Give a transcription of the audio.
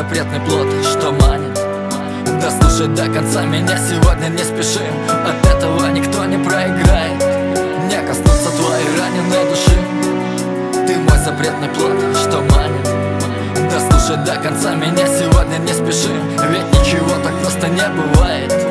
запретный плод, что манит. Дослушай до конца меня сегодня, не спешим. От этого никто не проиграет. Не коснуться твоей раненой души. Ты мой запретный плод, что манит. Дослушай до конца меня сегодня, не спешим. Ведь ничего так просто не бывает.